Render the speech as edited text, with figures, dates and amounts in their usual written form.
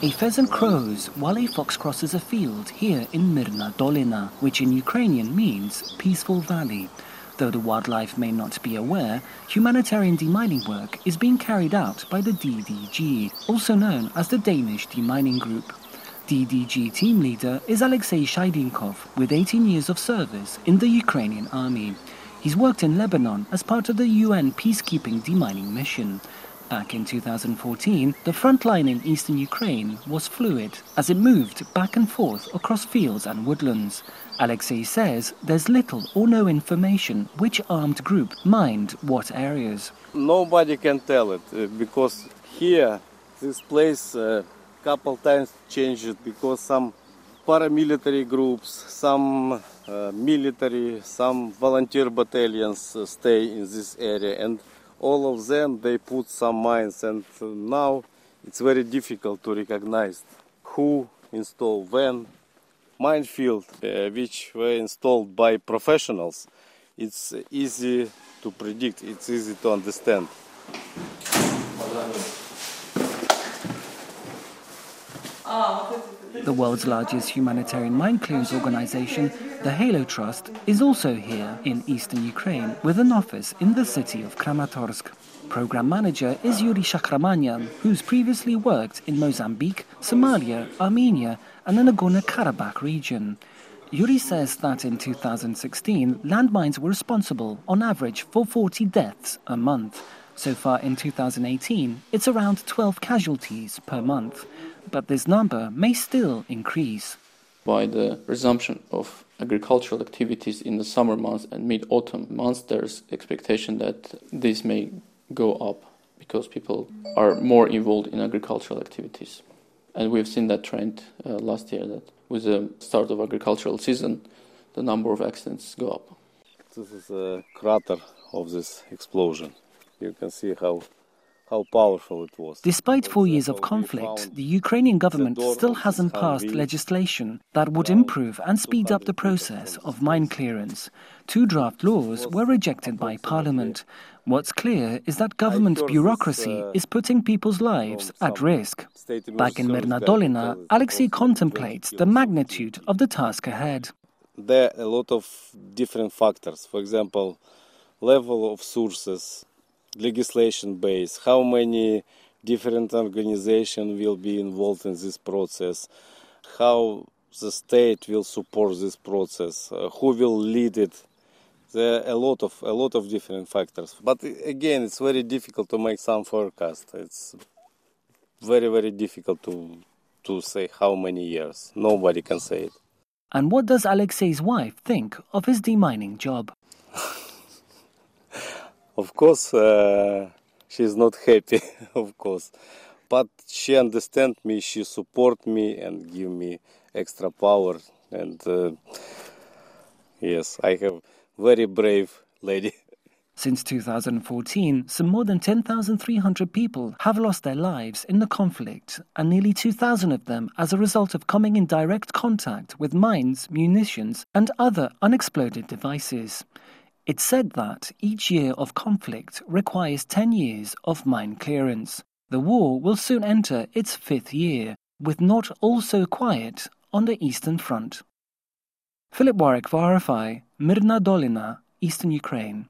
A pheasant crows while a fox crosses a field here in Myrna Dolina, which in Ukrainian means peaceful valley. Though the wildlife may not be aware, humanitarian demining work is being carried out by the DDG, also known as the Danish Demining Group. DDG team leader is Alexei Shaidinkov, with 18 years of service in the Ukrainian army. He's worked in Lebanon as part of the UN peacekeeping demining mission. Back in 2014, the front line in eastern Ukraine was fluid as it moved back and forth across fields and woodlands. Alexei says there's little or no information which armed group mined what areas. Nobody can tell it because here, this place couple times changed because some paramilitary groups, some military, some volunteer battalions stay in this area, and all of them, they put some mines, and now it's very difficult to recognize who installed when. Minefield, which were installed by professionals, it's easy to predict, it's easy to understand. The world's largest humanitarian mine clearance organization, the Halo Trust, is also here in eastern Ukraine with an office in the city of Kramatorsk. Program manager is Yuri Shakramanyan, who's previously worked in Mozambique, Somalia, Armenia and the Nagorno-Karabakh region. Yuri says that in 2016, landmines were responsible on average for 40 deaths a month. So far in 2018, it's around 12 casualties per month. But this number may still increase. By the resumption of agricultural activities in the summer months and mid-autumn months, there's expectation that this may go up because people are more involved in agricultural activities. And we've seen that trend last year, that with the start of agricultural season, the number of accidents go up. This is a crater of this explosion. You can see how powerful it was. Despite 4 years of conflict, the Ukrainian government still hasn't passed legislation that would improve and speed up the process of mine clearance. 2 draft laws were rejected by parliament. What's clear is that government bureaucracy is putting people's lives at risk. Back in Myrna Dolina, Alexei contemplates the magnitude of the task ahead. There are a lot of different factors. For example, level of sources, legislation base, how many different organizations will be involved in this process, how the state will support this process, who will lead it. There are a lot of different factors. But again, it's very difficult to make some forecast. It's very, very difficult to say how many years. Nobody can say it. And what does Alexei's wife think of his demining job? Of course, she's not happy, of course. But she understands me, she supports me and give me extra power. And yes, I have very brave lady. Since 2014, some more than 10,300 people have lost their lives in the conflict, and nearly 2,000 of them as a result of coming in direct contact with mines, munitions, and other unexploded devices. It's said that each year of conflict requires 10 years of mine clearance. The war will soon enter its 5th year, with not all so quiet on the Eastern Front. Philip Warwick for RFI, Myrna Dolina, Eastern Ukraine.